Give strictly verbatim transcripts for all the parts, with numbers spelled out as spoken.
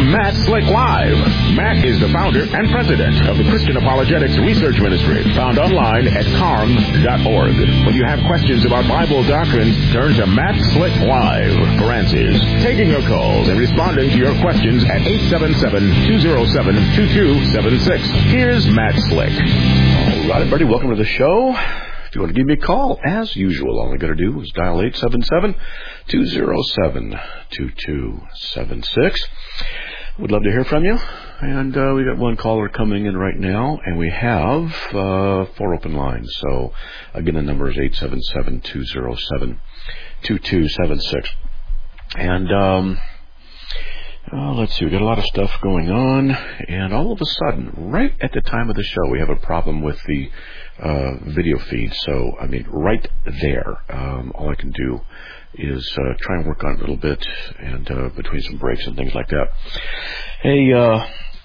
Matt Slick Live. Matt is the founder and president of the Christian Apologetics Research Ministry, found online at carm dot org. When you have questions about Bible doctrines, turn to Matt Slick Live for answers. Taking your calls and responding to your questions at eight seven seven, two zero seven, two two seven six. Here's Matt Slick. All right, everybody, welcome to the show. If you want to give me a call, as usual, all you got to do is dial eight seven seven, two zero seven, two two seven six. We'd love to hear from you. And uh, we got one caller coming in right now, and we have uh, four open lines. So, again, the number is eight seven seven, two zero seven, two two seven six. And um, uh, let's see, we got a lot of stuff going on, and all of a sudden, right at the time of the show, we have a problem with the uh, video feed. So, I mean, right there, um, all I can do is uh, try and work on it a little bit, and uh, between some breaks and things like that. Hey, uh,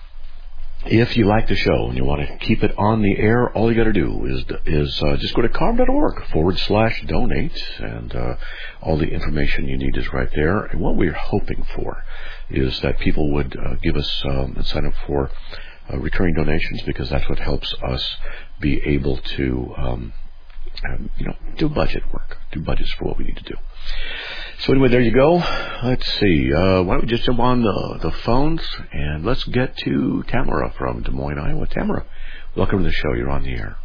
if you like the show and you want to keep it on the air, all you got to do is is uh, just go to carm dot org forward slash donate, and uh, all the information you need is right there. And what we're hoping for is that people would uh, give us um, and sign up for uh, recurring donations, because that's what helps us be able to um, um, you know, do budget work, do budgets for what we need to do. So anyway, there you go. Let's see. Uh, why don't we just jump on the, the phones, and let's get to Tamara from Des Moines, Iowa. Tamara, welcome to the show. You're on the air.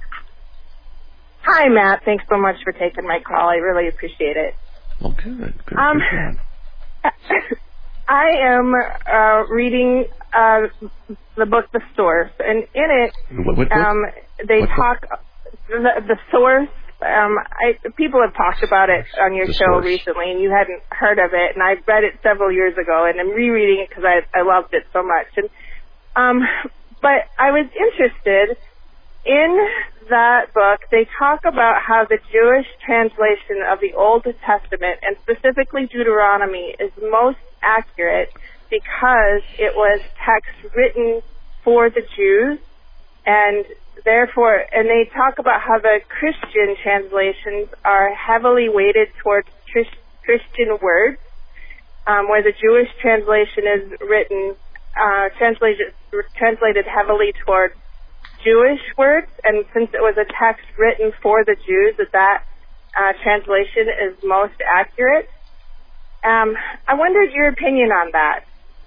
Hi, Matt. Thanks so much for taking my call. I really appreciate it. Well, good. Good. Um, good I am uh, reading uh, the book The Source, and in it, what, what, what? Um, they what, talk the, the Source. Um, I, people have talked about it on your the show source. recently, and you hadn't heard of it, and I read it several years ago, and I'm rereading it because I, I loved it so much. And um, but I was interested in that book. They talk about how the Jewish translation of the Old Testament, and specifically Deuteronomy, is most accurate because it was text written for the Jews, and therefore, and they talk about how the Christian translations are heavily weighted towards Christian words, um, where the Jewish translation is written, uh, translated, translated heavily towards Jewish words, and since it was a text written for the Jews, that that uh, translation is most accurate. Um, I wondered your opinion on that.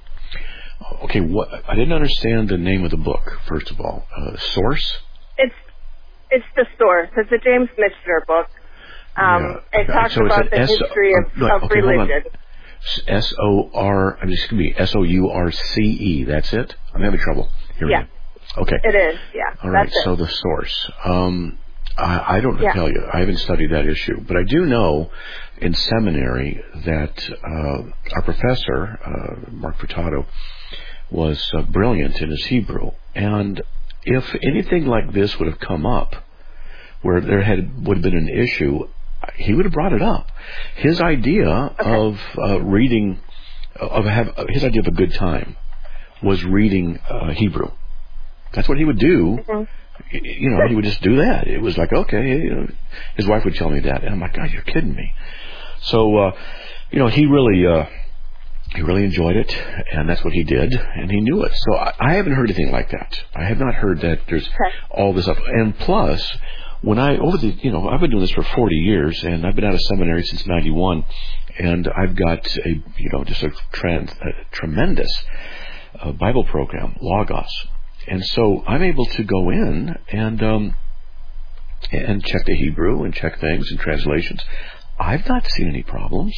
Okay, what, I didn't understand the name of the book, first of all. Uh, Source? It's it's The Source. It's a James Michener book. Um, yeah. It talks so about the S- history of, uh, of okay, religion. S O R, I mean, excuse me, S O U R C E, that's it? I'm having trouble hearing Yeah. it. Okay. It is, yeah. All right, That's so it. The Source. Um, I, I don't know Yeah. to tell you. I haven't studied that issue. But I do know in seminary that uh, our professor, uh, Mark Furtado, was uh, brilliant in his Hebrew. And if anything like this would have come up, where there had would have been an issue, he would have brought it up. His idea Okay. of uh, reading, of have, his idea of a good time was reading uh, Hebrew. That's what he would do. Mm-hmm. You know, he would just do that. It was like, okay, you know, his wife would tell me that, and I'm like, God, you're kidding me. So, uh, you know, he really, uh, he really enjoyed it, and that's what he did, and he knew it. So I, I haven't heard anything like that. I have not heard that there's Okay. all this up. And plus, when I, over the, you know, I've been doing this for forty years, and I've been out of seminary since ninety-one, and I've got a, you know, just a, trans, a tremendous uh, Bible program, Logos. And so I'm able to go in and um, and check the Hebrew and check things and translations. I've not seen any problems.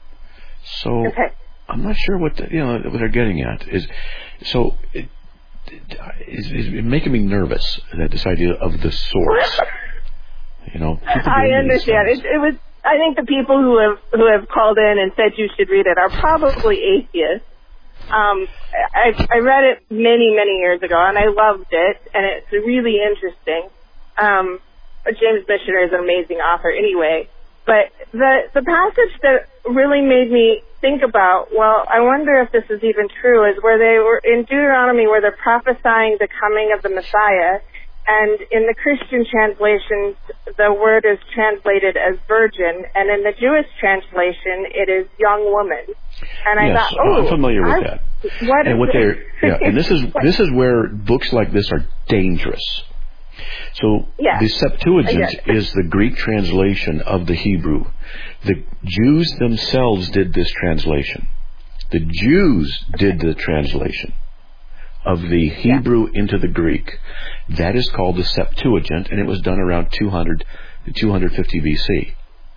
So Okay. I'm not sure what the, you know what they're getting at is. So it, it, is, is making me nervous that this idea of the source. You know, I understand. It, it was. I think the people who have who have called in and said you should read it are probably atheists. Um, I, I read it many, many years ago, and I loved it, and it's really interesting. Um, James Michener is an amazing author anyway. But the the passage that really made me think about, well, I wonder if this is even true, is where they were in Deuteronomy, where they're prophesying the coming of the Messiah, and in the Christian translations, the word is translated as virgin, and in the Jewish translation, it is young woman. And I yes, thought, oh, I'm familiar with I, that. What and is what it? they're yeah, and this is this is where books like this are dangerous. So yeah. the Septuagint is the Greek translation of the Hebrew. The Jews themselves did this translation. The Jews did the translation of the Hebrew yeah. into the Greek. That is called the Septuagint, and it was done around two hundred to two fifty B C.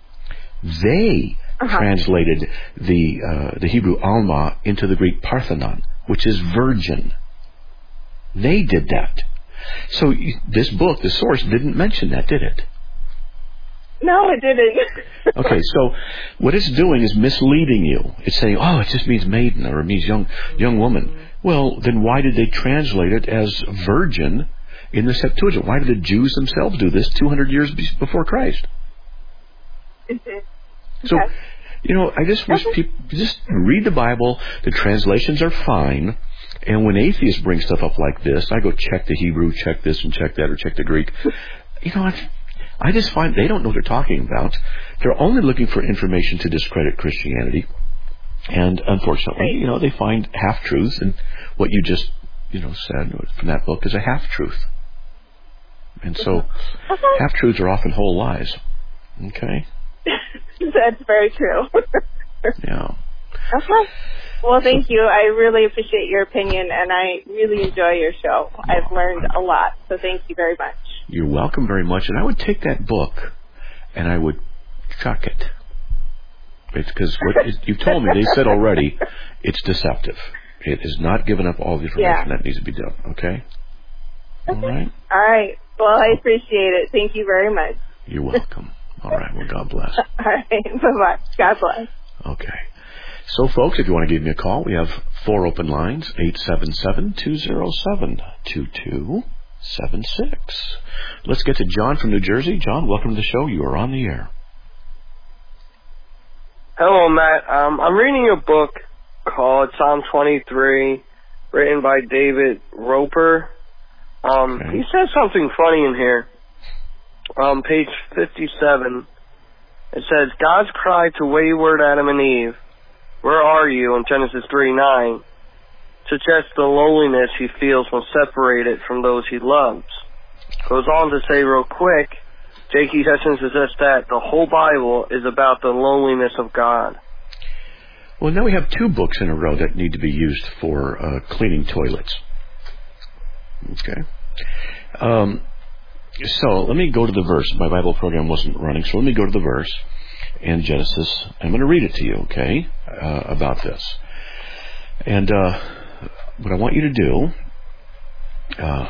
They uh-huh. translated the uh, the Hebrew Alma into the Greek Parthenon, which is virgin. They did that. So this book, the source, didn't mention that, did it? No, it didn't. Okay, so what it's doing is misleading you. It's saying, oh, it just means maiden or it means young young woman. Well, then why did they translate it as virgin in the Septuagint? Why did the Jews themselves do this two hundred years before Christ? Mm-hmm. So, okay. you know, I just wish people just read the Bible. The translations are fine. And when atheists bring stuff up like this, I go check the Hebrew, check this and check that, or check the Greek. You know, I, I just find they don't know what they're talking about. They're only looking for information to discredit Christianity. And unfortunately, you know, they find half-truths. And what you just, you know, said from that book is a half-truth. And so okay. half-truths are often whole lies. Okay? That's very true. Yeah. Okay. Well, thank you. I really appreciate your opinion, and I really enjoy your show. I've learned a lot, so thank you very much. You're welcome very much. And I would take that book, and I would chuck it. Because what you've told me, they said already, it's deceptive. It is not giving up all the information yeah. that needs to be done. Okay? All right? All right. Well, I appreciate it. Thank you very much. You're welcome. All right. Well, God bless. All right. Bye-bye. God bless. Okay. So, folks, if you want to give me a call, we have four open lines, eight seven seven, two zero seven, two two seven six. Let's get to John from New Jersey. John, welcome to the show. You are on the air. Hello, Matt. Um, I'm reading a book called Psalm twenty-three, written by David Roper. Um, okay. He says something funny in here. Um, page fifty-seven, it says, God's cry to wayward Adam and Eve, where are you, in Genesis three nine, suggests the loneliness he feels when separated from those he loves. Goes on to say real quick, J K Sessions suggests that the whole Bible is about the loneliness of God. Well, now we have two books in a row that need to be used for uh, cleaning toilets. Okay. Um, so let me go to the verse. My Bible program wasn't running, so let me go to the verse in Genesis. I'm going to read it to you, okay, uh, about this. And uh, what I want you to do, uh,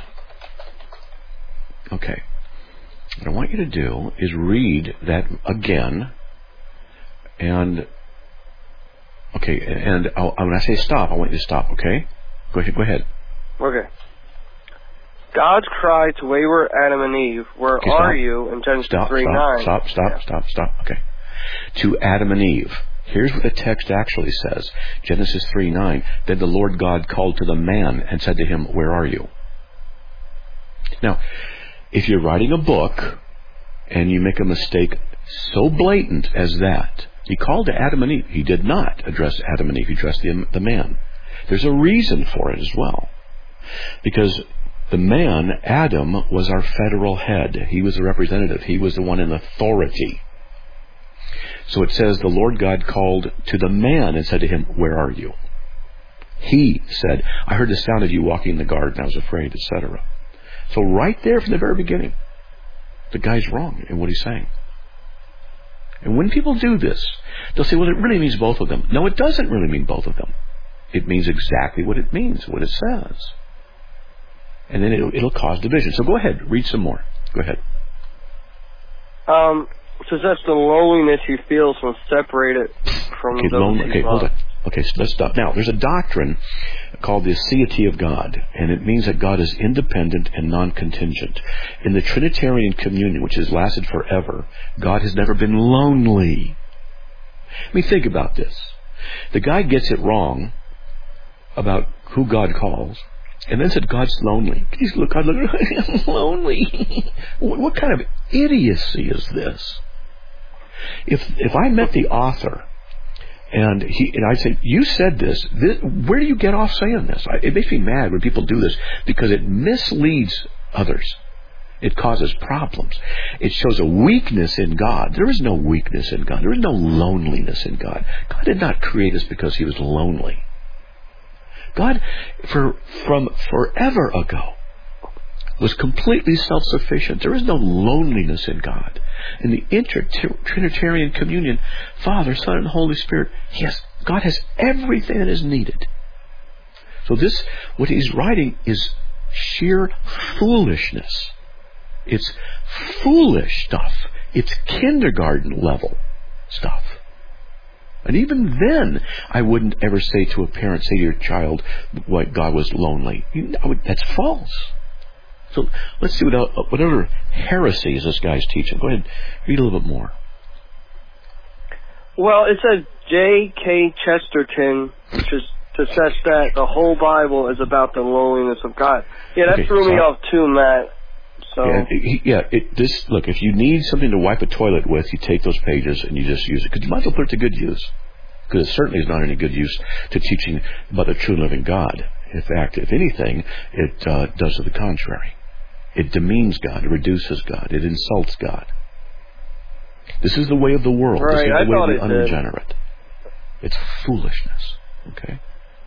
okay, what I want you to do is read that again, and, okay, and I'll, when I say stop, I want you to stop, okay? Go ahead, go ahead. Okay. God's cry to wayward Adam and Eve, where okay, are stop. you, in Genesis stop, three stop, nine. Stop, stop, yeah. stop, stop, okay. To Adam and Eve. Here's what the text actually says. Genesis three nine. Then the Lord God called to the man and said to him, where are you? Now, if you're writing a book and you make a mistake so blatant as that, he called to Adam and Eve. He did not address Adam and Eve. He addressed the, the man. There's a reason for it as well. Because the man, Adam, was our federal head. He was the representative. He was the one in authority. So it says, the Lord God called to the man and said to him, where are you? He said, I heard the sound of you walking in the garden. I was afraid, et cetera. So right there from the very beginning, the guy's wrong in what he's saying. And when people do this, they'll say, well, it really means both of them. No, it doesn't really mean both of them. It means exactly what it means, what it says. And then it'll, it'll cause division. So go ahead, read some more. Go ahead. Um, so that's the loneliness he feels when separated from okay, those lone, he Okay, loves. hold on. Okay, so let's stop. Now, there's a doctrine called the aseity of God, and it means that God is independent and non-contingent. In the Trinitarian communion, which has lasted forever, God has never been lonely. I mean, think about this. The guy gets it wrong about who God calls, and then said God's lonely. Can you look, God, look, I'm lonely. what, what kind of idiocy is this? If if I met the author And he and I say, you said this. this. Where do you get off saying this? I, it makes me mad when people do this because it misleads others. It causes problems. It shows a weakness in God. There is no weakness in God. There is no loneliness in God. God did not create us because He was lonely. God, for from forever ago, was completely self-sufficient. There is no loneliness in God. In the inter-Trinitarian communion, Father, Son, and Holy Spirit, yes, God has everything that is needed. So this, what he's writing is sheer foolishness. It's foolish stuff. It's kindergarten level stuff. And even then, I wouldn't ever say to a parent, say to your child, what God was lonely. You know, that's false. So let's see what, whatever heresies this guy's teaching. Go ahead, read a little bit more. Well, it says J K Chesterton, which is to says that the whole Bible is about the loneliness of God. Yeah, that Okay, threw so me off too, Matt. So yeah, it, yeah it, this look. If you need something to wipe a toilet with, you take those pages and you just use it. Because you might as well put it to good use. Because it certainly is not any good use to teaching about the true and living God. In fact, if anything, it uh, does to the contrary. It demeans God. It reduces God. It insults God. This is the way of the world. Right, this is the I way thought of the it did. unregenerate. It's foolishness. Okay.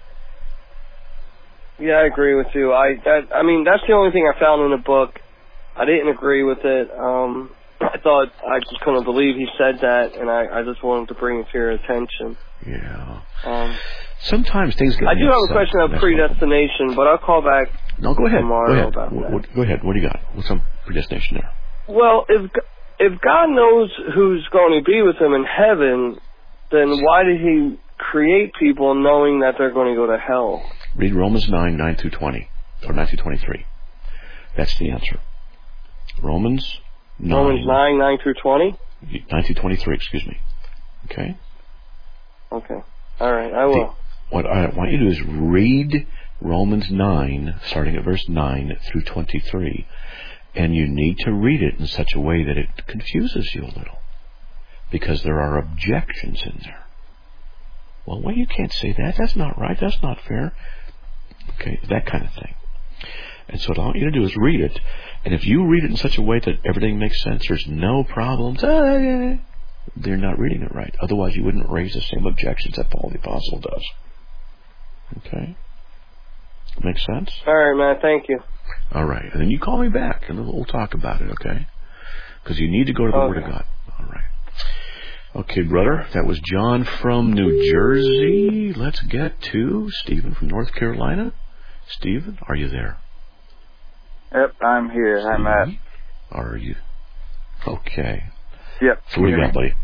yeah, I agree with you. I that I mean that's the only thing I found in the book. I didn't agree with it. Um, I thought I just couldn't believe he said that, and I, I just wanted to bring it to your attention. Yeah. Um, Sometimes things get. I do have a upset. question of That's predestination, but I'll call back. No, go ahead. tomorrow Go ahead. about What, that. what, go ahead. What do you got? What's some predestination there? Well, if if God knows who's going to be with Him in heaven, then why did He create people knowing that they're going to go to hell? Read Romans nine, nine through twenty, or nine through twenty-three. That's the answer. Romans nine. Romans nine, nine through twenty. Nine through twenty-three. Excuse me. Okay. Okay. All right. I will. The, what I want you to do is read Romans nine, starting at verse nine through twenty-three, and you need to read it in such a way that it confuses you a little, because there are objections in there. Well, well, you can't say that. That's not right. That's not fair. Okay, that kind of thing. And so what I want you to do is read it, and if you read it in such a way that everything makes sense, there's no problems, ah, yeah, they're not reading it right. Otherwise, you wouldn't raise the same objections that Paul the Apostle does. Okay? Makes sense? All right, man. Thank you. All right. And then you call me back, and we'll talk about it, okay? Because you need to go to the Okay. Word of God. All right. Okay, brother. That was John from New Jersey. Let's get to Stephen from North Carolina. Stephen, are you there? Yep, I'm here. Hi, Matt. Are you? Okay. Yep. So what do you got, buddy?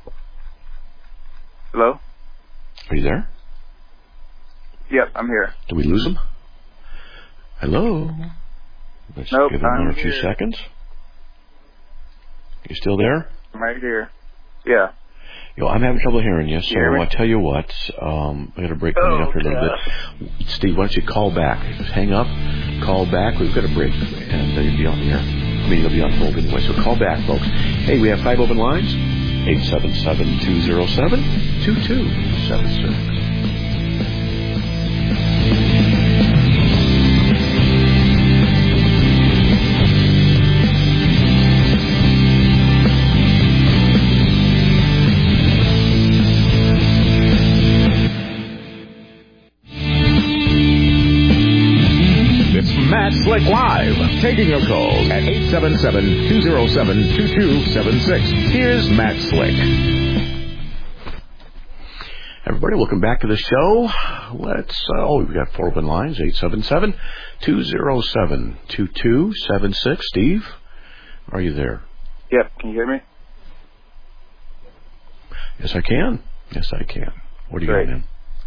Hello? Are you there? Yep, I'm here. Did we lose him? Hello? Let's Nope, give him I'm another few here. seconds. You still there? I'm right here. Yeah. You know, I'm having trouble hearing you, so You hear me? I'll tell you what. Um, I'm going to break things up here a little bit. Steve, why don't you call back? Just hang up, call back. We've got a break, and uh, you'll be on the air. I mean, you'll be on hold anyway, so call back, folks. Hey, we have five open lines. eight seven seven, two zero seven, two two seven six. Matt Slick Live, taking your calls at eight seven seven, two zero seven, two two seven six. Here's Matt Slick. Everybody, welcome back to the show. Let's, uh, oh, we've got four open lines, eight seven seven, two zero seven, two two seven six. Steve, are you there? Yep, can you hear me? Yes, I can. Yes, I can. What do you Great. got, man?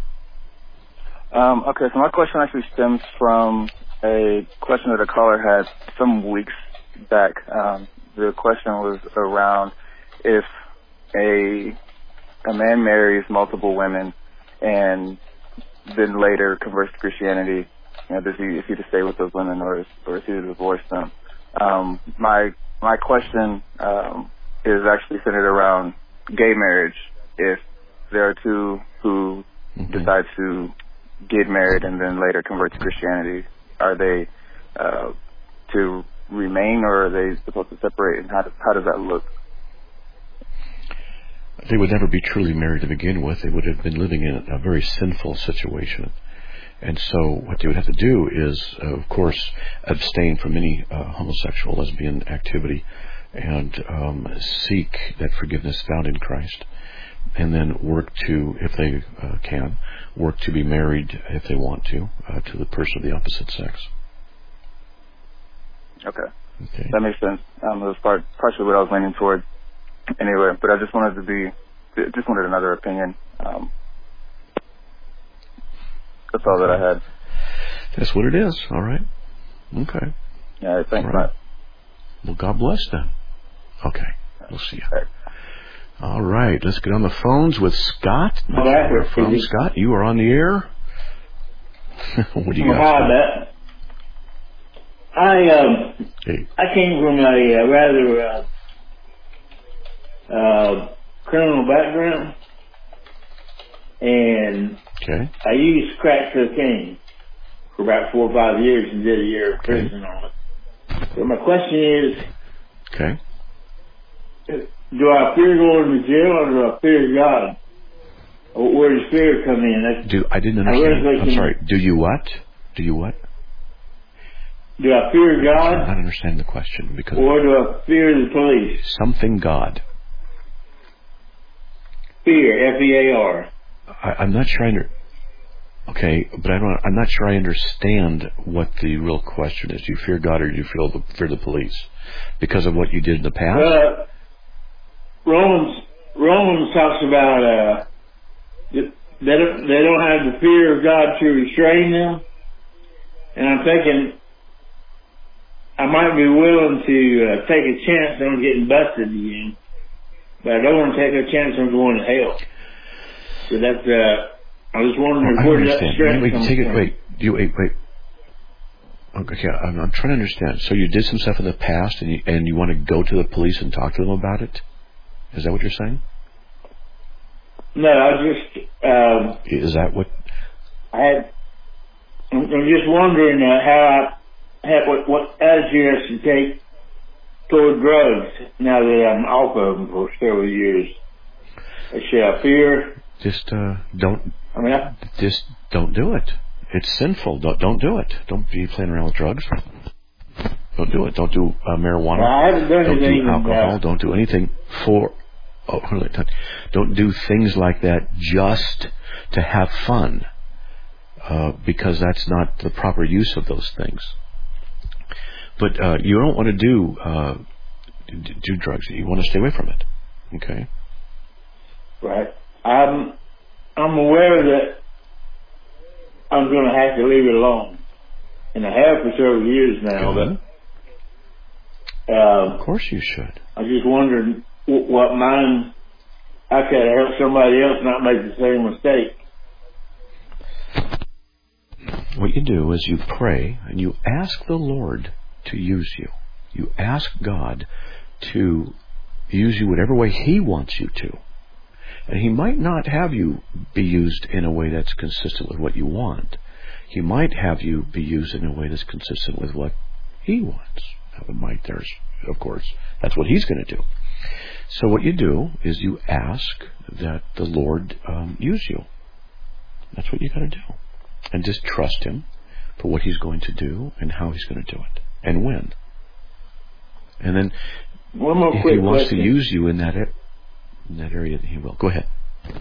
Um, okay, so my question actually stems from a question that a caller had some weeks back. Um, the question was around if a a man marries multiple women and then later converts to Christianity, you know, does he is he to stay with those women or is, or is he to divorce them? Um, my my question um, is actually centered around gay marriage. If there are two who mm-hmm. decide to get married and then later convert to Christianity. Are they uh, to remain, or are they supposed to separate? And how does, how does that look? They would never be truly married to begin with. They would have been living in a very sinful situation. And so what they would have to do is, uh, of course, abstain from any uh, homosexual, lesbian activity and um, seek that forgiveness found in Christ. And then work to, if they uh, can, work to be married, if they want to, uh, to the person of the opposite sex. Okay. Okay. That makes sense. Um, that was part, partially what I was leaning toward anyway, but I just wanted to be, just wanted another opinion. Um, that's all that I had. That's what it is. All right. Okay. Yeah, thanks, all right. Matt. Well, God bless them. Okay. We'll see you. Okay. All right, let's get on the phones with Scott. Where from Scott? You are on the air. What do you got? Hi, Matt. I um, hey. I came from a uh, rather uh, uh, criminal background, and okay. I used crack cocaine for about four or five years and did a year of okay. prison on it. So my question is, okay. do I fear going to jail, or do I fear God? Where does fear come in? That's, do I didn't understand. I I'm sorry. Do you what? Do you what? Do I fear God? I'm not understanding the question because. Or do I fear the police? Something God. Fear, F E A R. I, I'm not sure I under. Okay, but I don't. I'm not sure I understand what the real question is. Do you fear God, or do you fear the, fear the police because of what you did in the past? Uh, Romans Romans talks about uh, they don't they don't have the fear of God to restrain them, and I'm thinking I might be willing to uh, take a chance on getting busted again, but I don't want to take a chance on going to hell. So that's uh, I was wondering oh, where that stress wait, comes take it, from. Wait, you wait, wait. Okay, I'm, I'm trying to understand. So you did some stuff in the past, and you and you want to go to the police and talk to them about it? Is that what you're saying? No, I just. Um, Is that what? I had. I'm just wondering uh, how I had what, what attitude I should take toward drugs now that I'm off of them for several years. Should I fear? Just uh, don't. I mean, I, just don't do it. It's sinful. Don't don't do it. Don't be playing around with drugs. Don't do it. Don't do uh, marijuana. Well, I haven't done don't anything do alcohol. uh, don't do anything for. Oh, don't do things like that just to have fun, uh, because that's not the proper use of those things. But uh, you don't want to do uh, do drugs. You want to stay away from it. Okay. Right. I'm I'm aware that I'm going to have to leave it alone, and I have for several years now. Good. But uh, of course you should. I just wondered what mine, I could help somebody else not make the same mistake. What you do is you pray and you ask the Lord to use you. You ask God to use you whatever way He wants you to. And He might not have you be used in a way that's consistent with what you want. He might have you be used in a way that's consistent with what He wants. That might, there's, of course, that's what He's going to do. So what you do is you ask that the Lord um, use you. That's what you got to do. And just trust Him for what He's going to do and how He's going to do it and when. And then One more if quick He wants question. to use you in that, in that area, then He will. Go ahead.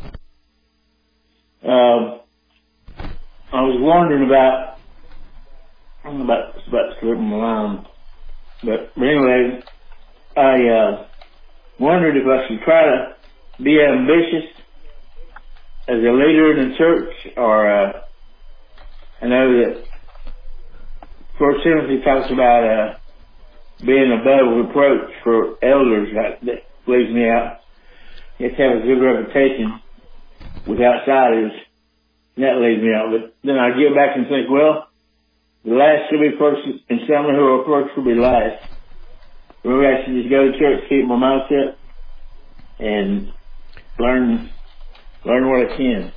Um, I was wondering about, I'm about, it's about slipping my line, but, but anyway, I uh, wondered if I should try to be ambitious as a leader in the church, or uh, I know that First Timothy talks about uh, being above reproach for elders. That, that leaves me out. You have to have a good reputation with outsiders, and that leaves me out. But then I get back and think, well, the last will be first, and someone who will first will be last. Maybe I should just go to church, keep my mouth shut, and learn learn what I can.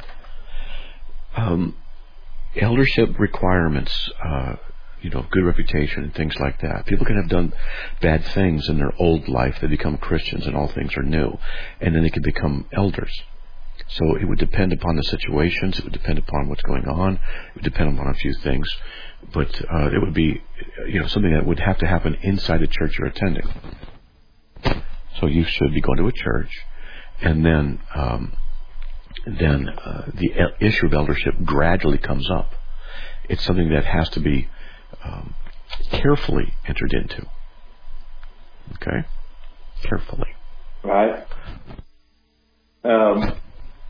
Um, eldership requirements, uh, you know, good reputation and things like that. People can have done bad things in their old life. They become Christians and all things are new. And then they can become elders. So it would depend upon the situations. It would depend upon what's going on. It would depend upon a few things. But uh, it would be, you know, something that would have to happen inside the church you're attending. So you should be going to a church. And then um, then uh, the issue of eldership gradually comes up. It's something that has to be um, carefully entered into. Okay? Carefully. Right. Um,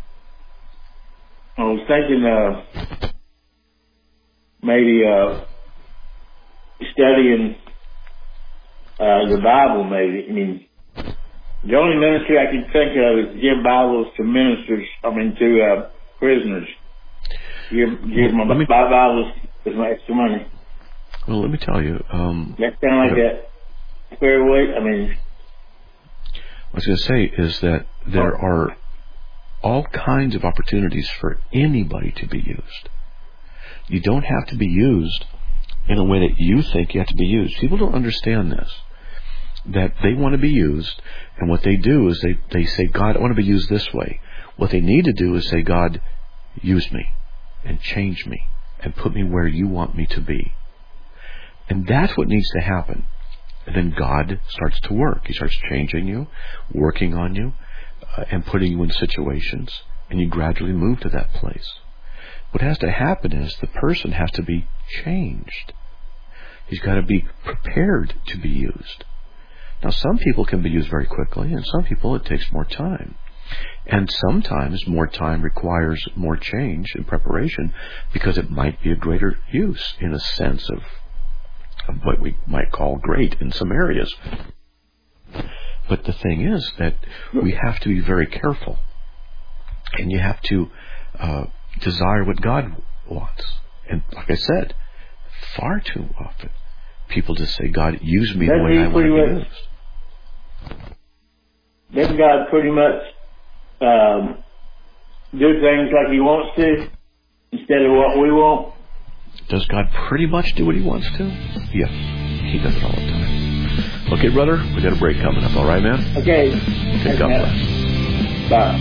I was thinking uh, maybe uh, studying uh, the Bible, maybe. I mean, the only ministry I can think of is give Bibles to ministers, I mean, to uh, prisoners. Give, give them me, Bibles with my extra money. Well, let me tell you. Um, That's kind of like yeah. that square weight. I mean, what I was going to say is that there oh. are all kinds of opportunities for anybody to be used. You don't have to be used in a way that you think you have to be used. People don't understand this, that they want to be used, and what they do is they, they say, God, I want to be used this way. What they need to do is say, God, use me and change me and put me where you want me to be. And that's what needs to happen. And then God starts to work. He starts changing you, working on you, uh, and putting you in situations, and you gradually move to that place. What has to happen is the person has to be changed. He's got to be prepared to be used. Now, some people can be used very quickly, and some people it takes more time. And sometimes more time requires more change and preparation because it might be a greater use in a sense of, of what we might call great in some areas. But the thing is that we have to be very careful, and you have to uh, desire what God wants. And like I said, far too often people just say, God, use me the way I want to be used. Doesn't God pretty much um, do things like He wants to instead of what we want? Does God pretty much do what He wants to? Yeah, He does it all the time. Okay, brother, we got a break coming up. All right, man? Okay. Okay, God bless. Bye.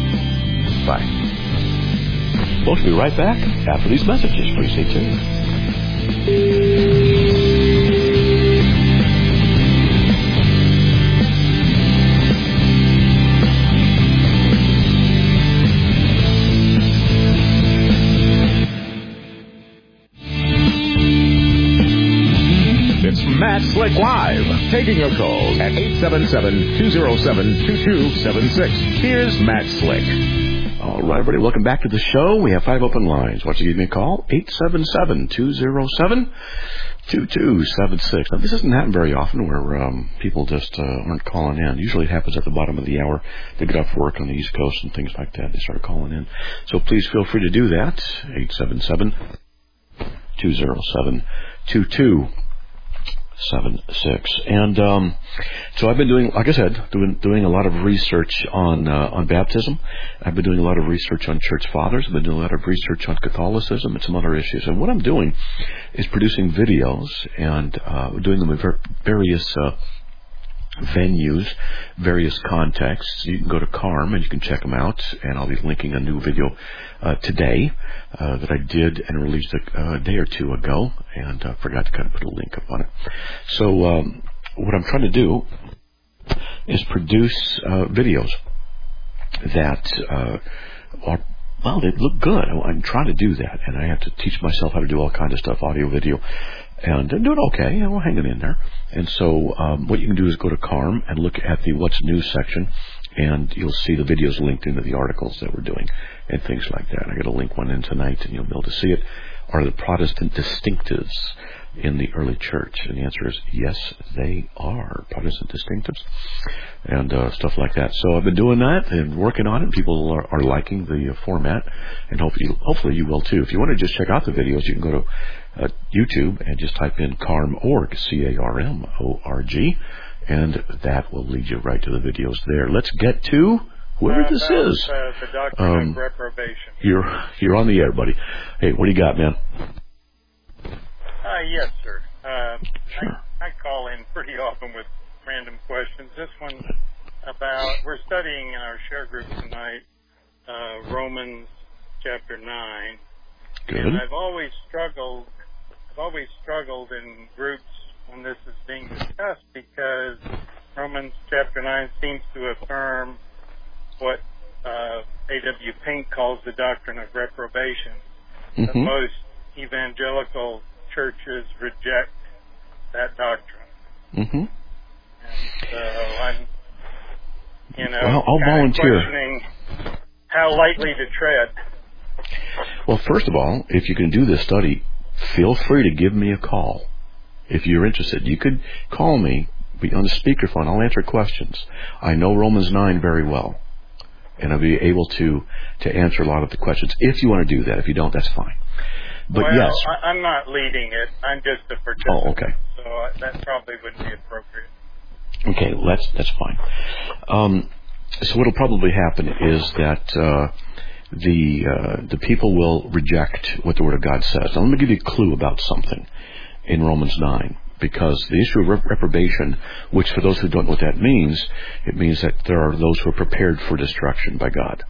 Bye. We'll be right back after these messages. Please stay tuned. Matt Slick Live, taking your calls at eight seven seven, two oh seven, two two seven six. Here's Matt Slick. All right, everybody, welcome back to the show. We have five open lines. Why don't you give me a call? eight seven seven, two oh seven, two two seven six. Now, this doesn't happen very often where um, people just uh, aren't calling in. Usually it happens at the bottom of the hour. They get off work on the East Coast and things like that. They start calling in. So please feel free to do that. eight seven seven, two oh seven, two two seven six. And um, so I've been doing, like I said, doing doing a lot of research on uh, on baptism. I've been doing a lot of research on church fathers. I've been doing a lot of research on Catholicism and some other issues. And what I'm doing is producing videos and uh, doing them in various uh, venues, various contexts. You can go to Carm and you can check them out, and I'll be linking a new video uh, today uh, that I did and released a, a day or two ago, and I uh, forgot to kind of put a link up on it. So um, what I'm trying to do is produce uh, videos that uh, are, well, they look good. I'm trying to do that, and I have to teach myself how to do all kinds of stuff, audio, video, and I'm doing okay. Yeah, we're hanging in there. And so um, what you can do is go to Carm and look at the What's New section, and you'll see the videos linked into the articles that we're doing and things like that. I got to link one in tonight, and you'll be able to see it. Are the Protestant distinctives in the early church? And the answer is yes, they are Protestant distinctives and uh, stuff like that. So I've been doing that and working on it. People are, are liking the uh, format, and hopefully, hopefully you will too. If you want to just check out the videos, you can go to uh, YouTube and just type in Carm dot org, C A R M O R G, and that will lead you right to the videos there. Let's get to whoever uh, this about, is. Uh, the doctrine Um, of reprobation. You're you're on the air, buddy. Hey, what do you got, man? Uh, yes, sir. Uh, Sure. I, I call in pretty often with random questions. This one about, we're studying in our share group tonight, uh, Romans chapter nine. Good. And I've always struggled, I've always struggled in groups when this is being discussed because Romans chapter nine seems to affirm what uh, A W Pink calls the doctrine of reprobation. Mm-hmm. But most evangelical churches reject that doctrine. Mm-hmm. And so I'm, you know, Well, I'll kind of volunteer. questioning how lightly to tread. Well, first of all, if you can do this study, feel free to give me a call. If you're interested, you could call me, be on the speakerphone. I'll answer questions. I know Romans nine very well, and I'll be able to, to answer a lot of the questions. If you want to do that. If you don't, that's fine. But well, yes. I, I'm not leading it. I'm just a participant. Oh, okay. So I, that probably wouldn't be appropriate. Okay, that's that's fine. Um, so what'll probably happen is that uh, the uh, the people will reject what the Word of God says. Now, let me give you a clue about something in Romans nine, because the issue of rep- reprobation, which for those who don't know what that means, it means that there are those who are prepared for destruction by God.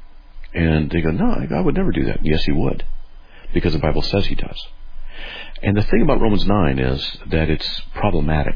And they go, no, God would never do that. Yes, He would, because the Bible says He does. And the thing about Romans nine is that it's problematic.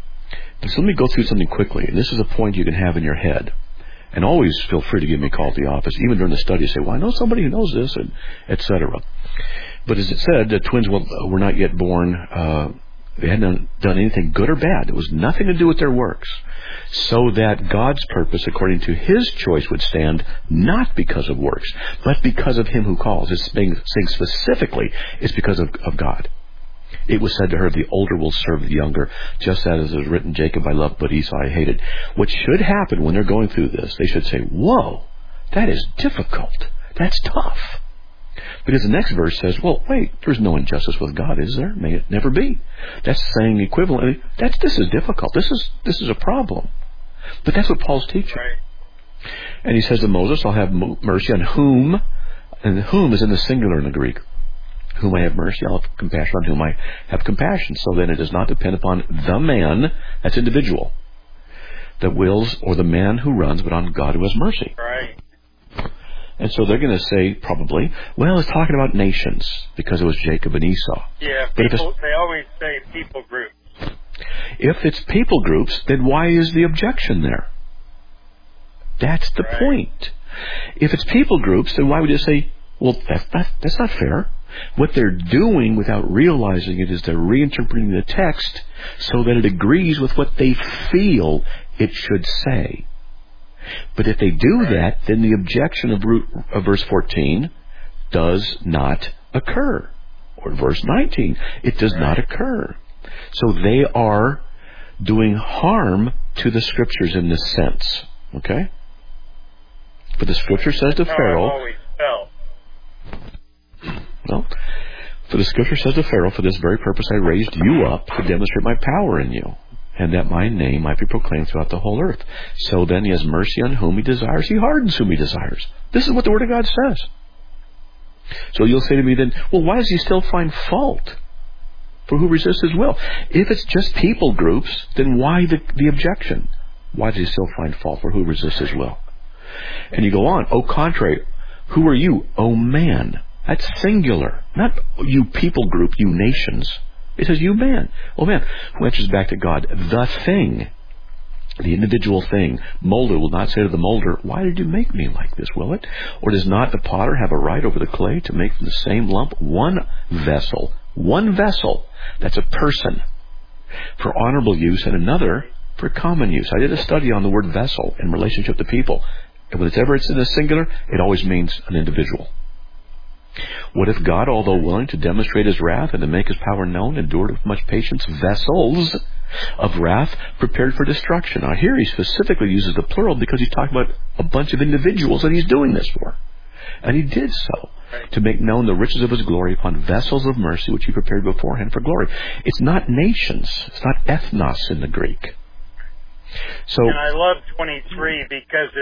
So let me go through something quickly. And this is a point you can have in your head. And always feel free to give me a call at the office, even during the study. Say, well, I know somebody who knows this, and et cetera. But as it said, the twins were not yet born. Uh, they hadn't done, done anything good or bad. It was nothing to do with their works. So that God's purpose, according to His choice, would stand not because of works, but because of Him who calls. It's being saying specifically, it's because of, of God. It was said to her, the older will serve the younger, just as it was written, Jacob I loved, but Esau I hated. What should happen when they're going through this, they should say, whoa, that is difficult. That's tough. Because the next verse says, well, wait, there's no injustice with God, is there? May it never be. That's saying equivalently, that's, this is difficult. This is, this is a problem. But that's what Paul's teaching. Right. And he says to Moses, I'll have mercy on whom, and whom is in the singular in the Greek. Whom I have mercy, I'll have compassion on whom I have compassion. So then it does not depend upon the man, that's individual, that wills, or the man who runs, but on God who has mercy. Right. And so they're going to say, probably, well, it's talking about nations, because it was Jacob and Esau. Yeah, But if people, it's, they always say people groups. if it's people groups, then why is the objection there? That's the Right. point. If it's people groups, then why would you say, well, that's not, that's not fair? What they're doing without realizing it is they're reinterpreting the text so that it agrees with what they feel it should say. But if they do Right. that, then the objection of, root, of verse fourteen does not occur. Or verse nineteen, it does Right. not occur. So they are doing harm to the Scriptures in this sense. Okay? But the Scripture says to That's how Pharaoh... I've always felt. Well, for the Scripture says to Pharaoh, for this very purpose I raised you up to demonstrate my power in you, and that my name might be proclaimed throughout the whole earth. So then He has mercy on whom He desires. He hardens whom He desires. This is what the Word of God says. So you'll say to me then, well, why does He still find fault for who resists His will? If it's just people groups, then why the, the objection? Why does He still find fault for who resists His will? And you go on, oh contrary, who are you, oh man? That's singular, not you people group, you nations. It says you man. Oh man, who answers back to God, the thing, the individual thing. Molder will not say to the molder, why did you make me like this, will it? Or does not the potter have a right over the clay to make from the same lump one vessel, one vessel, that's a person, for honorable use, and another for common use? I did a study on the word vessel in relationship to people. And whenever it's in the singular, it always means an individual. What if God, although willing to demonstrate His wrath and to make His power known, endured with much patience vessels of wrath prepared for destruction? Now here He specifically uses the plural because He's talking about a bunch of individuals that He's doing this for. And He did so to make known the riches of His glory upon vessels of mercy which He prepared beforehand for glory. It's not nations. It's not ethnos in the Greek. So, And I love twenty-three because it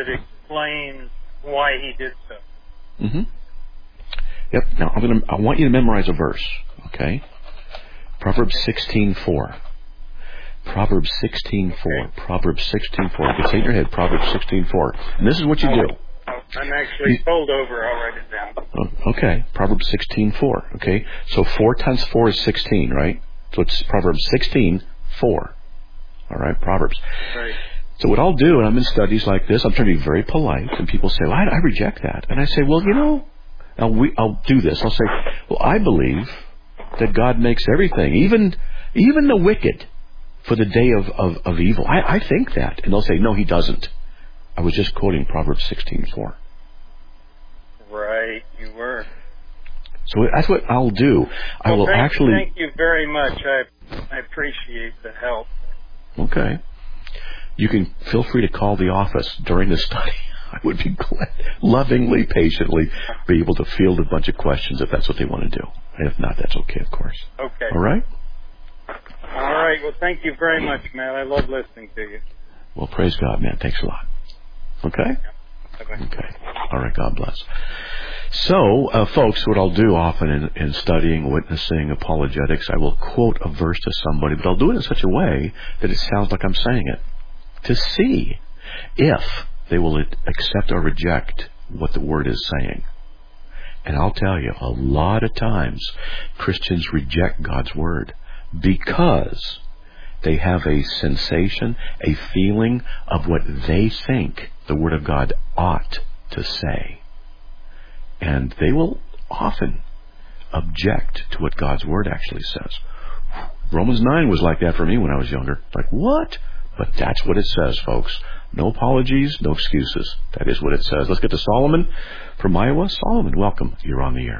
explains why he did so. Mm-hmm. Yep. Now I'm gonna. I want you to memorize a verse. Okay. Proverbs sixteen four. Proverbs sixteen four. Okay. Proverbs sixteen four. You can say in your head, Proverbs sixteen four. And this is what you do. I'm actually pulled over. I'll write it down. Okay. Proverbs sixteen four. Okay. So four times four is sixteen, right? So it's Proverbs sixteen four. All right. Proverbs. Right. So what I'll do, and I'm in studies like this, I'm trying to be very polite, and people say, well, I, I reject that. And I say, well, you know, I'll, we, I'll do this. I'll say, well, I believe that God makes everything, even even the wicked, for the day of, of, of evil. I, I think that. And they'll say, no, he doesn't. I was just quoting Proverbs sixteen four. Right, you were. So that's what I'll do. I well, will thank, actually... Thank you very much. I, I appreciate the help. Okay. You can feel free to call the office during the study. I would be glad, lovingly, patiently, be able to field a bunch of questions if that's what they want to do. And if not, that's okay, of course. Okay. All right? All right. Well, thank you very much, Matt. I love listening to you. Well, praise God, man. Thanks a lot. Okay? Yeah. Bye-bye. Okay. All right. God bless. So, uh, folks, what I'll do often in, in studying, witnessing, apologetics, I will quote a verse to somebody, but I'll do it in such a way that it sounds like I'm saying it, to see if they will accept or reject what the Word is saying. And I'll tell you, a lot of times Christians reject God's Word because they have a sensation, a feeling of what they think the Word of God ought to say. And they will often object to what God's Word actually says. Romans nine was like that for me when I was younger. Like, what? But that's what it says, folks. No apologies, no excuses. That is what it says. Let's get to Solomon from Iowa. Solomon, welcome. You're on the air.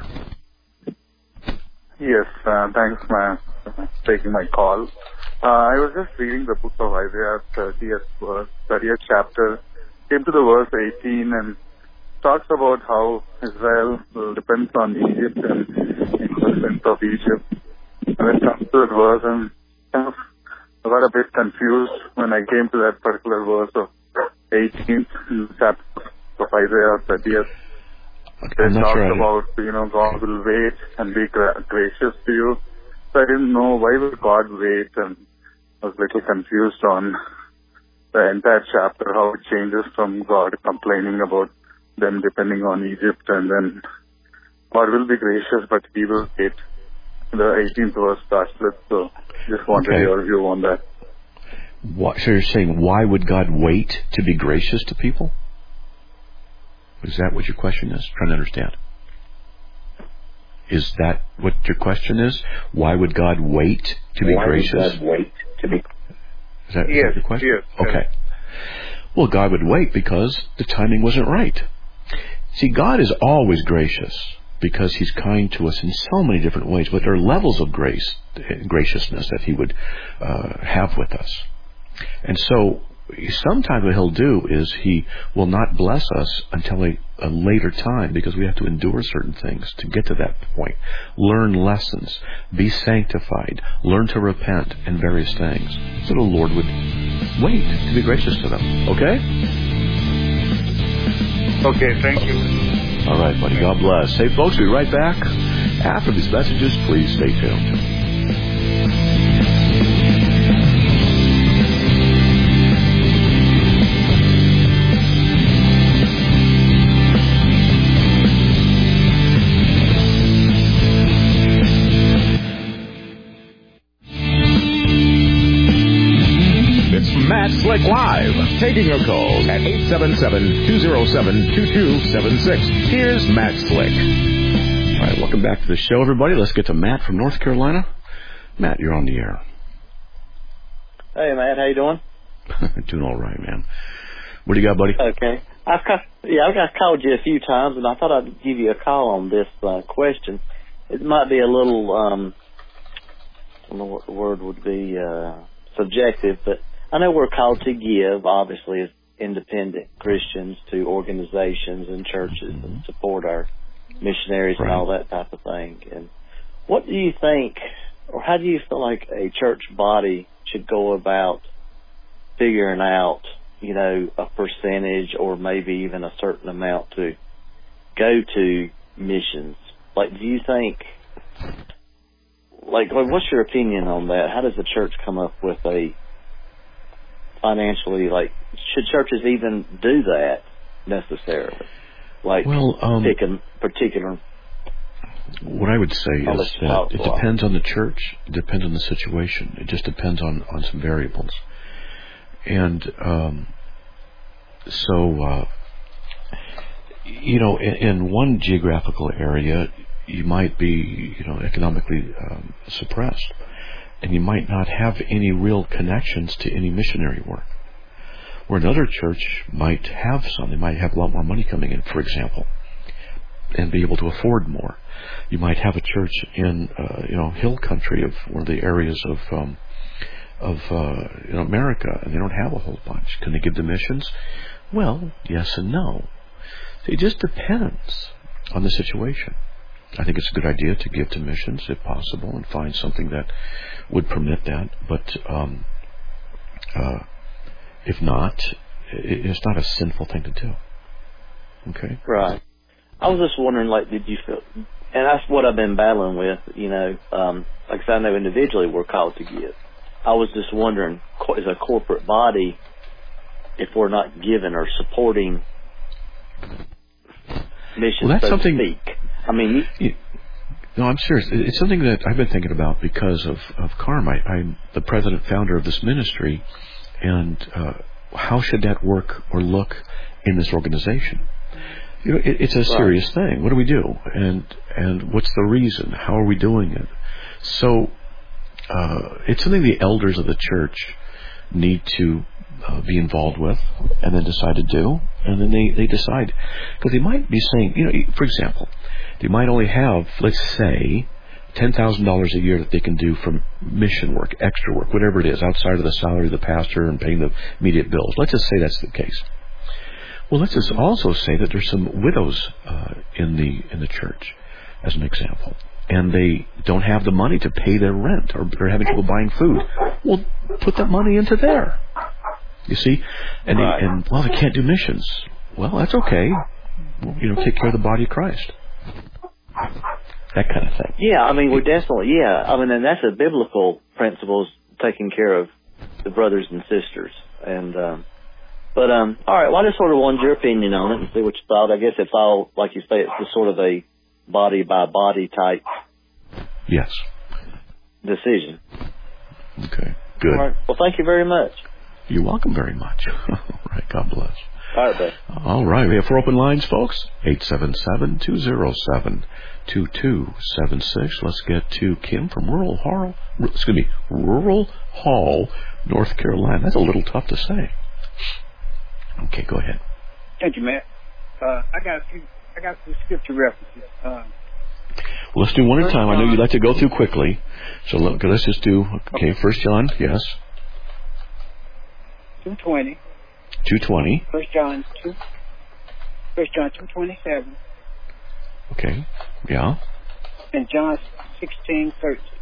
Yes, uh, thanks, man, for taking my call. Uh, I was just reading the book of Isaiah, thirtieth verse, thirtieth chapter. Came to the verse eighteen and talks about how Israel will depend on Egypt and influence of Egypt. And it comes to that verse and kind of I got a bit confused when I came to that particular verse of eighteenth chapter of Isaiah thirtieth. Okay, it talks sure about, you know, God will wait and be gra- gracious to you. So I didn't know why will God wait, and I was a little confused on the entire chapter, how it changes from God complaining about them depending on Egypt, and then God will be gracious, but He will wait. The eighteenth verse starts with, so just wanted okay. your view on that. What, so you're saying, why would God wait to be gracious to people? Is that what your question is? I'm trying to understand. Is that what your question is? Why would God wait to be why gracious? Why would God wait to be? Is that, yes, is that your question? Yes. Okay. Well, God would wait because the timing wasn't right. See, God is always gracious because He's kind to us in so many different ways, but there are levels of grace, graciousness that He would uh, have with us. And so, sometimes what He'll do is He will not bless us until a, a later time because we have to endure certain things to get to that point. Learn lessons, be sanctified, learn to repent, and various things. So the Lord would wait to be gracious to them. Okay? Okay, thank you. All right, buddy. God bless. Hey, folks, we'll be right back. After these messages, please stay tuned. Matt Slick Live, taking your calls at eight seven seven, two oh seven, two two seven six. Here's Matt Slick. All right, welcome back to the show, everybody. Let's get to Matt from North Carolina. Matt, you're on the air. Hey, Matt, how you doing? Doing all right, man. What do you got, buddy? Okay. I've ca- yeah, I've called you a few times, and I thought I'd give you a call on this uh, question. It might be a little, um, I don't know what the word would be, uh, subjective, but I know we're called to give, obviously, as independent Christians to organizations and churches mm-hmm. and support our missionaries right. and all that type of thing. And what do you think, or how do you feel like a church body should go about figuring out you know, a percentage or maybe even a certain amount to go to missions. Like, do you think, like, what's your opinion on that? How does the church come up with a financially, like, should churches even do that necessarily? Like, well, um, pick a particular... What I would say is that it depends on the church, it depends on the situation, it just depends on, on some variables. And um, so, uh, you know, in, in one geographical area, you might be, you know, economically um, suppressed, and you might not have any real connections to any missionary work. Where another church might have some, they might have a lot more money coming in, for example, and be able to afford more. You might have a church in, uh, you know, hill country of one of the areas of um, of uh, you know, America, and they don't have a whole bunch. Can they give to missions? Well, yes and no. It just depends on the situation. I think it's a good idea to give to missions if possible, and find something that would permit that. But um, uh, if not, it's not a sinful thing to do. Okay. Right. I was just wondering, like, did you feel, and that's what I've been battling with, you know, um, like I said, I know individually we're called to give. I was just wondering, as a corporate body, if we're not giving or supporting missions, well, that's so something, to speak. I mean, you, you, no, I'm serious. It's something that I've been thinking about because of, of Carm. I, I'm the president, founder of this ministry, and uh, how should that work or look in this organization? You know, it, it's a serious right. thing. What do we do? And and what's the reason? How are we doing it? So uh, it's something the elders of the church need to uh, be involved with, and then decide to do. And then they, they decide. Because they might be saying, you know, for example, they might only have, let's say, ten thousand dollars a year that they can do from mission work, extra work, whatever it is, outside of the salary of the pastor and paying the immediate bills. Let's just say that's the case. Well, let's just also say that there's some widows uh, in the in the church, as an example, and they don't have the money to pay their rent, or they're having trouble buying food. Well, put that money into there. You see, and right. they, and well, they can't do missions. Well, that's okay. You know, take care of the body of Christ. That kind of thing. Yeah, I mean, we're definitely yeah. I mean, and that's a biblical principle, taking care of the brothers and sisters, and. Um, But, um, all right, well, I just sort of wanted your opinion on it and see what you thought. I guess it's all, like you say, it's just sort of a body-by-body type yes. decision. Okay, good. All right, well, thank you very much. You're welcome very much. All right, God bless. All right, buddy. All right, we have four open lines, folks. eight seven seven, two zero seven, two two seven six. Let's get to Kim from Rural Hall, excuse me, Rural Hall, North Carolina. That's a little tough to say. Okay, go ahead. Thank you, Matt. Uh, I got a few. I got some scripture references. Uh, well, let's do one at a time. I know you like to go through quickly, so let, let's just do. Okay, First John, yes. Two twenty. Two twenty. First John two. First John two twenty seven. Okay. Yeah. And John sixteen thirteen.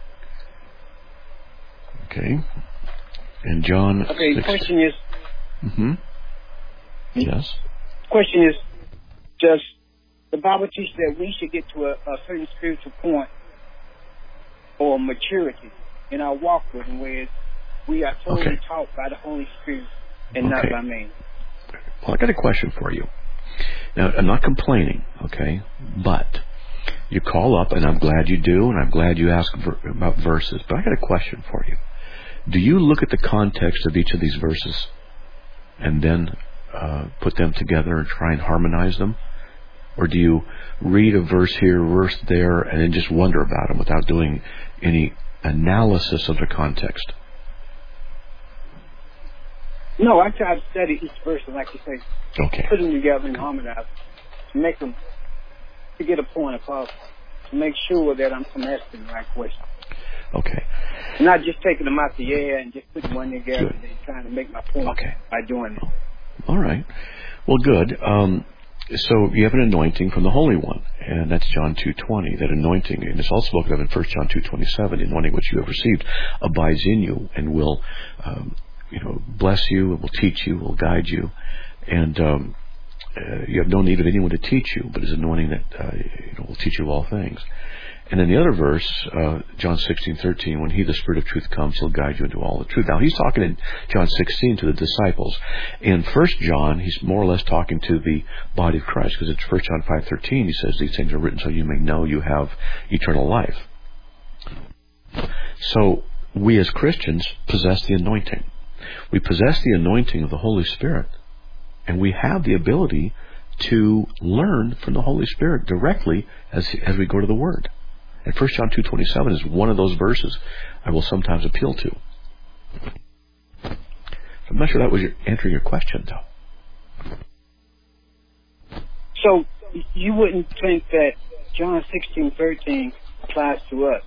Okay. And John. Okay. The question is. Mm-hmm. Yes. Question is, does the Bible teach that we should get to a, a certain spiritual point or maturity in our walk with Him, where we are totally okay. taught by the Holy Spirit and okay. not by man? Well, I got a question for you. Now, I'm not complaining, okay, but you call up, and I'm glad you do, and I'm glad you ask ver- about verses, but I got a question for you. Do you look at the context of each of these verses and then uh, put them together and try and harmonize them? Or do you read a verse here, a verse there, and then just wonder about them without doing any analysis of the context? No, I try to study each verse, and like you say, okay. put them together and harmonize to make them, to get a point across, to make sure that I'm asking the right question. Okay. Not just taking them out the air and just putting one together good. And trying to make my point okay. by doing it. All right. Well, good. Um, so you have an anointing from the Holy One, and that's John two twenty. That anointing, and it's also spoken of in First John two twenty-seven. The anointing which you have received abides in you and will um, you know, bless you, it will teach you, it will guide you, and um, uh, you have no need of anyone to teach you, but His anointing that uh, you know will teach you all things. And in the other verse, uh, John sixteen thirteen, when He, the Spirit of truth, comes, He'll guide you into all the truth. Now, He's talking in John sixteen to the disciples. In First John, He's more or less talking to the body of Christ, because it's First John five thirteen, He says, these things are written so you may know you have eternal life. So, we as Christians possess the anointing. We possess the anointing of the Holy Spirit, and we have the ability to learn from the Holy Spirit directly as as we go to the Word. And First John two twenty-seven is one of those verses I will sometimes appeal to. I'm not sure that was your, answering your question, though. So you wouldn't think that John sixteen thirteen applies to us?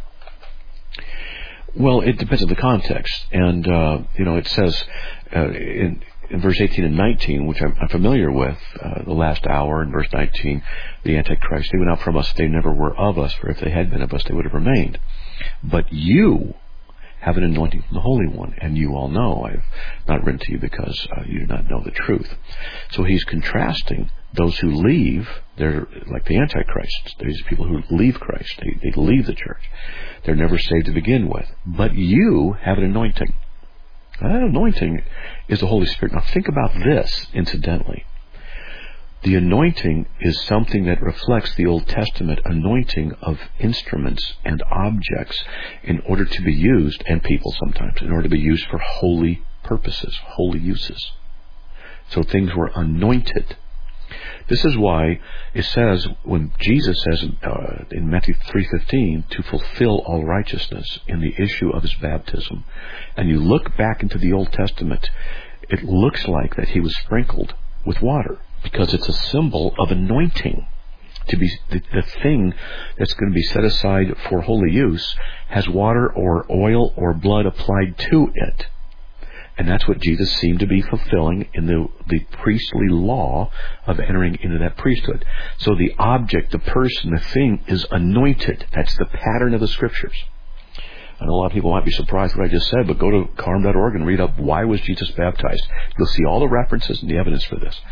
Well, it depends on the context. And, uh, you know, it says uh, in, in verse eighteen and nineteen, which I'm, I'm familiar with, uh, the last hour in verse nineteen, the Antichrist, they went out from us, they never were of us, for if they had been of us, they would have remained. But you have an anointing from the Holy One, and you all know. I've not written to you because uh, you do not know the truth. So he's contrasting those who leave. They're like the Antichrist. These people who leave Christ. They, they leave the church. They're never saved to begin with. But you have an anointing. That anointing is the Holy Spirit. Now think about this, incidentally. The anointing is something that reflects the Old Testament anointing of instruments and objects in order to be used, and people sometimes, in order to be used for holy purposes, holy uses. So things were anointed. This is why it says, when Jesus says uh, in Matthew three fifteen, to fulfill all righteousness in the issue of His baptism, and you look back into the Old Testament, it looks like that He was sprinkled with water, because it's a symbol of anointing. To be the, the thing that's going to be set aside for holy use has water or oil or blood applied to it. And that's what Jesus seemed to be fulfilling in the, the priestly law of entering into that priesthood. So the object, the person, the thing is anointed. That's the pattern of the Scriptures. I know a lot of people might be surprised what I just said, but go to carm dot org and read up why was Jesus baptized. You'll see all the references and the evidence for this.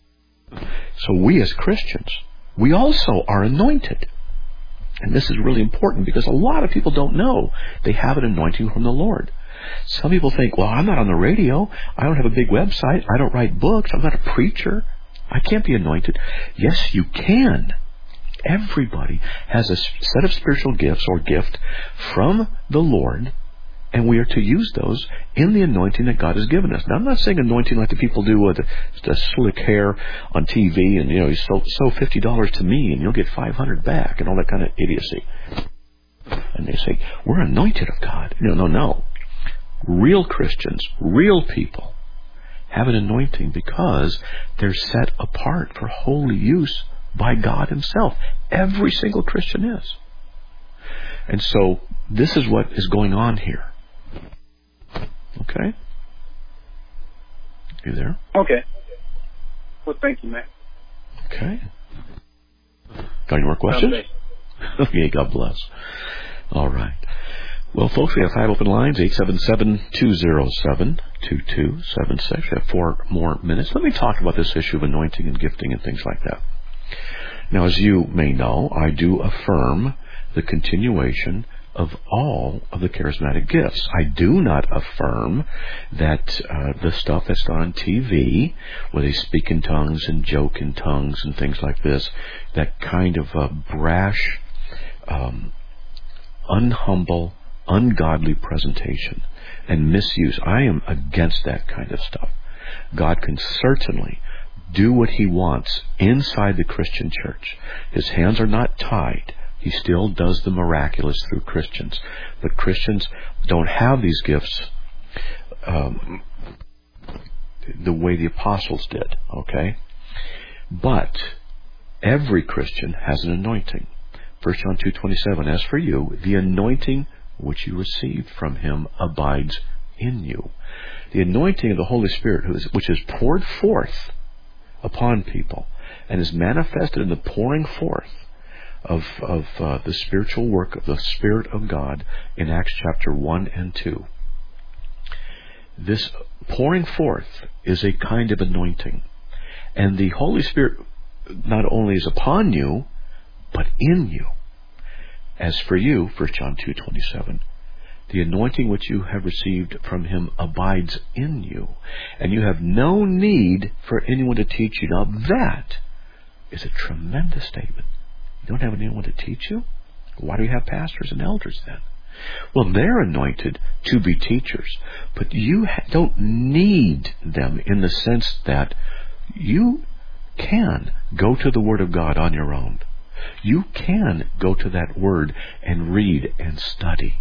So we as Christians, we also are anointed. And this is really important because a lot of people don't know they have an anointing from the Lord. Some people think, well, I'm not on the radio. I don't have a big website. I don't write books. I'm not a preacher. I can't be anointed. Yes, you can. Everybody has a set of spiritual gifts or gift from the Lord, and we are to use those in the anointing that God has given us. Now, I'm not saying anointing like the people do with the slick hair on T V and, you know, you sow, sow fifty dollars to me and you'll get five hundred back and all that kind of idiocy. And they say, we're anointed of God. No, no, no. Real Christians, real people, have an anointing because they're set apart for holy use by God Himself. Every single Christian is. And so, this is what is going on here. Okay? You there? Okay. Well, thank you, Matt. Okay. Got any more questions? Okay, God bless. All right. Well, folks, we have five open lines, eight seven seven, two zero seven, two two seven six. We have four more minutes. Let me talk about this issue of anointing and gifting and things like that. Now, as you may know, I do affirm the continuation of all of the charismatic gifts. I do not affirm that uh, the stuff that's done on T V, where they speak in tongues and joke in tongues and things like this, that kind of uh, brash, um, unhumble, ungodly presentation and misuse. I am against that kind of stuff. God can certainly do what He wants inside the Christian church. His hands are not tied. He still does the miraculous through Christians. But Christians don't have these gifts um, the way the apostles did, okay? But every Christian has an anointing. First John two twenty-seven, as for you, the anointing which you received from Him abides in you. The anointing of the Holy Spirit, which is poured forth upon people and is manifested in the pouring forth of, of uh, the spiritual work of the Spirit of God in Acts chapter one and two. This pouring forth is a kind of anointing. And the Holy Spirit not only is upon you, but in you. As for you, First John two twenty-seven, the anointing which you have received from Him abides in you, and you have no need for anyone to teach you. Now that is a tremendous statement. You don't have anyone to teach you? Why do you have pastors and elders then? Well, they're anointed to be teachers, but you don't need them in the sense that you can go to the Word of God on your own. You can go to that Word and read and study.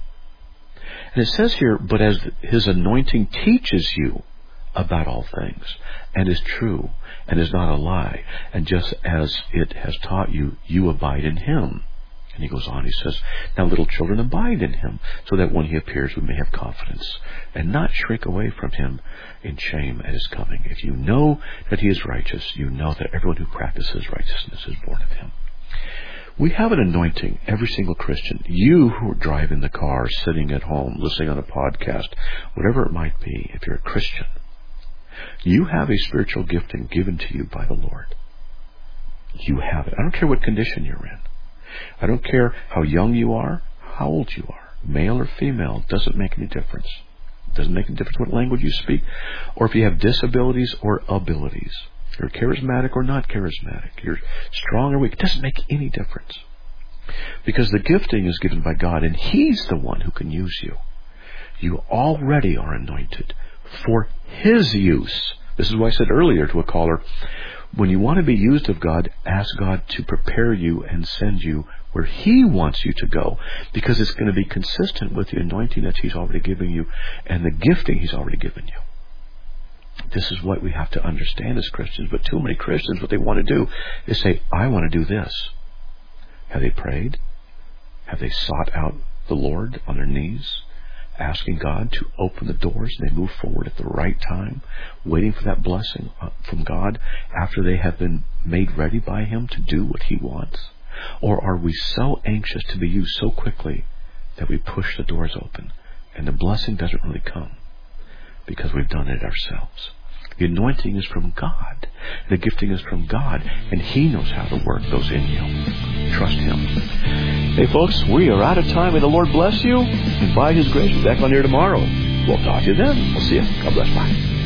And it says here, but as His anointing teaches you about all things, and is true, and is not a lie, and just as it has taught you, you abide in Him. And he goes on, he says, now little children, abide in Him, so that when He appears we may have confidence, and not shrink away from Him in shame at His coming. If you know that He is righteous, you know that everyone who practices righteousness is born of Him. We have an anointing, every single Christian. You who are driving the car, sitting at home, listening on a podcast, whatever it might be, if you're a Christian, you have a spiritual gifting given to you by the Lord. You have it. I don't care what condition you're in. I don't care how young you are, how old you are, male or female, doesn't make any difference. It doesn't make any difference what language you speak, or if you have disabilities or abilities. You're charismatic or not charismatic. You're strong or weak. It doesn't make any difference. Because the gifting is given by God, and He's the one who can use you. You already are anointed for His use. This is why I said earlier to a caller, when you want to be used of God, ask God to prepare you and send you where He wants you to go, because it's going to be consistent with the anointing that He's already given you and the gifting He's already given you. This is what we have to understand as Christians. But too many Christians, what they want to do is say, I want to do this. Have they prayed? Have they sought out the Lord on their knees, asking God to open the doors, and they move forward at the right time, waiting for that blessing from God after they have been made ready by Him to do what He wants? Or are we so anxious to be used so quickly that we push the doors open and the blessing doesn't really come because we've done it ourselves? The anointing is from God. The gifting is from God, and He knows how to work those in you. Trust Him. Hey folks, we are out of time. May the Lord bless you, and by His grace, we'll be back on here tomorrow. We'll talk to you then. We'll see you. God bless. Bye.